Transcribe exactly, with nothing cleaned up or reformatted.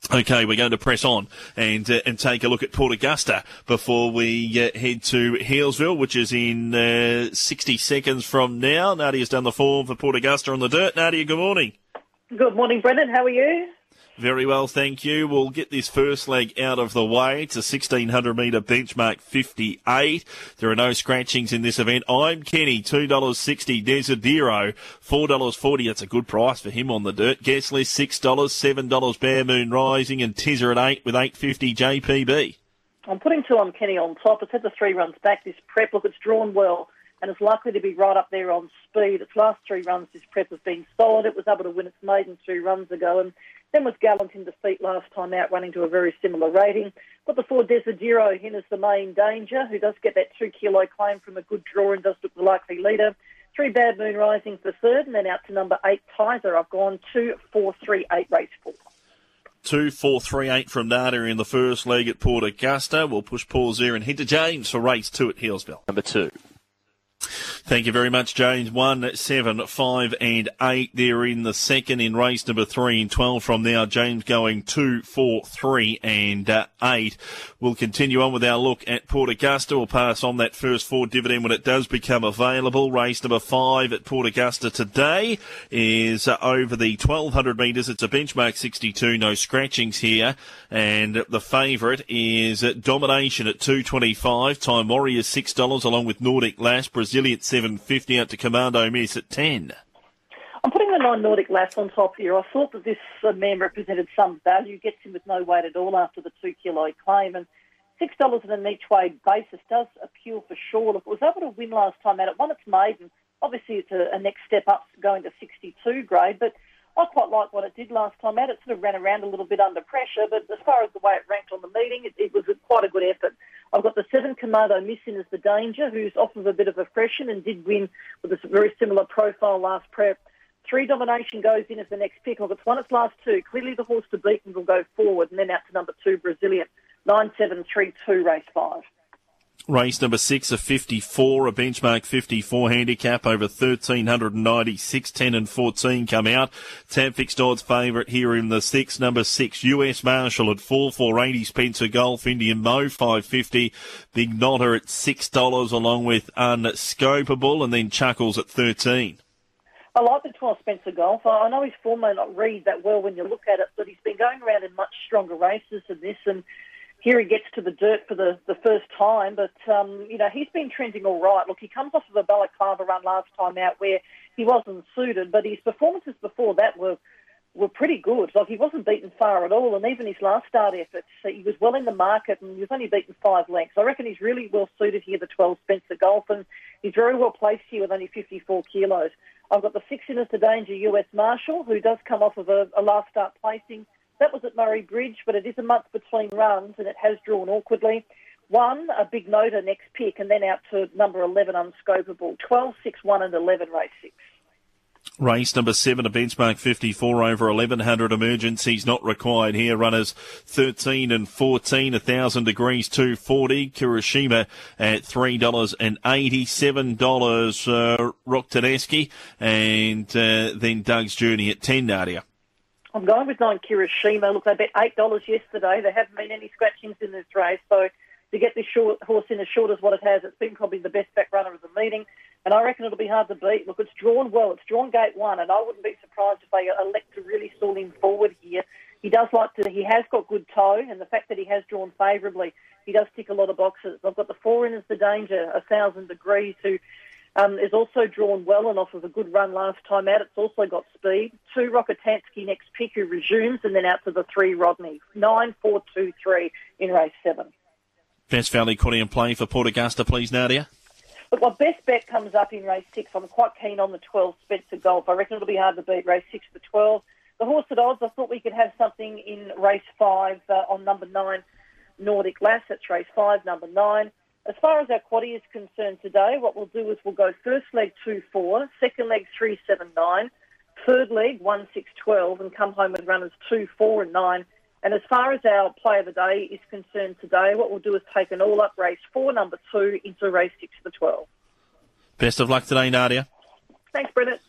Okay, we're going to press on and uh, and take a look at Port Augusta before we uh, head to Healesville, which is in uh, sixty seconds from now. Nadia's done the form for Port Augusta on the dirt. Nadia, good morning. Good morning, Brendan. How are you? Very well, thank you. We'll get this first leg out of the way. It's a sixteen hundred metre benchmark fifty-eight. There are no scratchings in this event. I'm Kenny, two dollars sixty. Desidero, four dollars forty. That's a good price for him on the dirt. Guest list, six dollars. seven dollars Bear Moon Rising and Tizzer at eight with eight fifty J P B. I'm putting two on Kenny on top. It's had the three runs back. This prep, look, it's drawn well and it's likely to be right up there on speed. Its last three runs, this prep has been solid. It was able to win its maiden two runs ago and then was gallant in defeat last time out, running to a very similar rating. Got the four Desidero in as the main danger, who does get that two-kilo claim from a good draw and does look the likely leader. Three Bad Moon Rising for third, and then out to number eight, Tizer. I've gone two, four, three, eight, race four. Two, four, three, eight from Nadia in the first leg at Port Augusta. We'll push pause there and head to James for race two at Healesville. Number two. Thank you very much, James. One, seven, five, and eight. They're in the second in race number three and twelve from now. James going two, four, three, and uh, eight. We'll continue on with our look at Port Augusta. We'll pass on that first four dividend when it does become available. Race number five at Port Augusta today is uh, over the twelve hundred metres. It's a benchmark sixty-two. No scratchings here. And the favourite is uh, Domination at two twenty-five. Time Warriors six dollars along with Nordic Lass. Brazilian seven fifty out to Commando Miss at ten. I'm putting the nine Nordic Lass on top here. I thought that this uh, man represented some value, gets him with no weight at all after the two-kilo claim, and six dollars on an each-way basis does appeal for sure. Look, it was able to win last time out. It won its maiden. Obviously, it's a, a next step up going to sixty-two grade, but I quite like what it did last time out. It sort of ran around a little bit under pressure, but as far as the way it ranked on the meeting, it, it was a, quite a good effort. I've got the seven Commando Missin as the danger, who's off of a bit of a freshen and did win with a very similar profile last prep. Three Domination goes in as the next pick. Look, it's won its last two. Clearly the horse to beat and will go forward, and then out to number two, Brazilian. nine seven three two, race five. Race number six, a fifty-four, a benchmark fifty-four handicap over one thousand three hundred ninety-six. ten and fourteen come out. Tab fixed odds favourite here in the six. Number six, U S Marshall at four four eighty. Spencer Golf, Indian Mo five fifty. Big Notter at six dollars along with Unscopable, and then Chuckles at thirteen. I like the twelve Spencer Golf. I know his form may not read that well when you look at it, but he's been going around in much stronger races than this, and here he gets to the dirt for the, the first time, but, um, you know, he's been trending all right. Look, he comes off of a balaclava run last time out where he wasn't suited, but his performances before that were were pretty good. Like, he wasn't beaten far at all, and even his last start efforts, he was well in the market, and he was only beaten five lengths. I reckon he's really well suited here, the twelve Spencer Golf, and he's very well placed here with only fifty-four kilos. I've got the six in as the danger, U S Marshall, who does come off of a, a last start placing. That was at Murray Bridge, but it is a month between runs, and it has drawn awkwardly. One, a Big Noter next pick, and then out to number eleven, Unscopable. twelve, six, one, and eleven, race six. Race number seven, a benchmark fifty-four over eleven hundred. Emergencies not required here. Runners thirteen and fourteen, one thousand degrees, two forty. Kurashima at three dollars and eighty. seven dollars uh, Rock Tedeschi, and uh, then Doug's Journey at ten, Nadia. I'm going with nine Kirishima. Look, they bet eight dollars yesterday. There haven't been any scratchings in this race, so to get this short horse in as short as what it has, it's been probably the best back runner of the meeting, and I reckon it'll be hard to beat. Look, it's drawn well. It's drawn gate one, and I wouldn't be surprised if they elect to really stall him forward here. He does like to, he has got good toe, and the fact that he has drawn favourably, he does tick a lot of boxes. I've got the four in as the danger, a thousand degrees, who Um, is also drawn well and off of a good run last time out. It's also got speed. Two, Rokotansky next pick, who resumes, and then out to the three, Rodney. Nine, four, two, three in race seven. Best Valley Quaddy play for Port Augusta, please, Nadia. Look, my best bet comes up in race six. I'm quite keen on the twelve, Spencer Golf. I reckon it'll be hard to beat race six for twelve. The horse at odds, I thought we could have something in race five uh, on number nine, Nordic Lass. That's race five, number nine. As far as our quaddie is concerned today, what we'll do is we'll go first leg two four, second leg three seven nine, third leg one six twelve, and come home with runners two four and nine. And as far as our play of the day is concerned today, what we'll do is take an all-up race four, number two, into race six for twelve. Best of luck today, Nadia. Thanks, Brendan.